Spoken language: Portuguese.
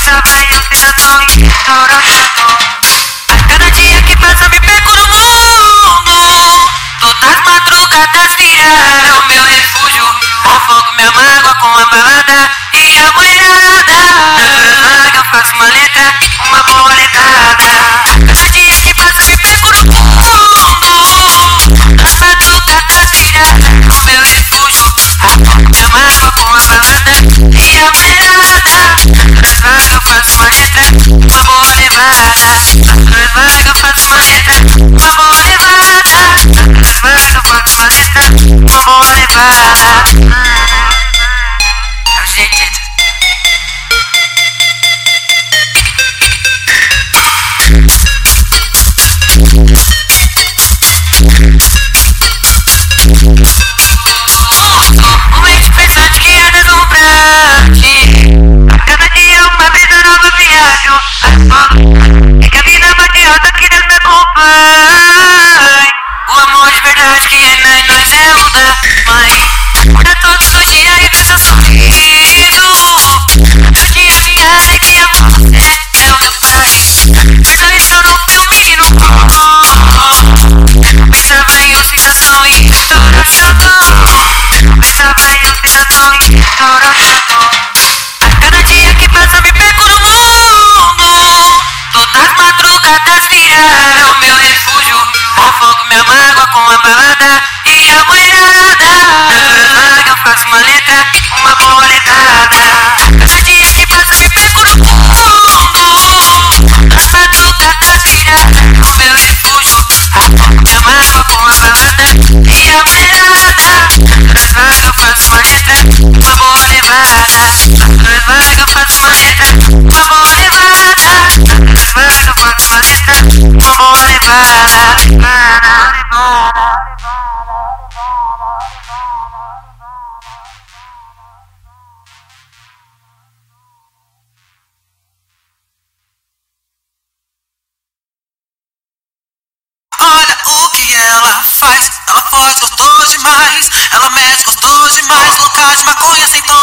vai ostentação e chorando. A cada dia que passa me perco no mundo. Todas madrugadas viraram meu refúgio. Afogo minha mágoa com a balada e a mulherada. Eu faço uma letra, uma boa letrada. Cada dia que passa me perco no mundo. Todas madrugadas viraram meu refúgio. Afogo minha mágoa com a balada e a mulherada. Eu faço uma letra, uma boa levada. Eu faço uma letra, uma boa levada. Eu faço uma letra, uma boa levada. Gente, um mente pensante que é deslumbrante. A cada dia uma brisa nova viajo. É que a vida bate alta que Deus me acompanha. O amor de verdade que é em nós é o da mãe. Acorda todos os dias e vê seu sorriso. Todo dia que a alegria você é o meu pai. Veja isso no filme e no conto. Pensava em ostentação e chorando. Pensava em ostentação e chorando. A cada dia que passa me perco no mundo. Todas madrugadas viraram meu refúgio. Afogo minha mágoa com a balada e a mulherada. Eu faço uma letra, uma boa letrada. Cada dia que passa me perco no mundo. Todas madrugadas viraram meu refúgio. Afogo minha mágoa com a balada e a mulherada. Eu faço uma letra, uma boa levada. Eu faço uma letra, uma boa levada. Eu faço uma letra, uma boa levada. Olha o que ela faz gostoso demais. Ela mexe gostoso demais. Louca de maconha sem tom.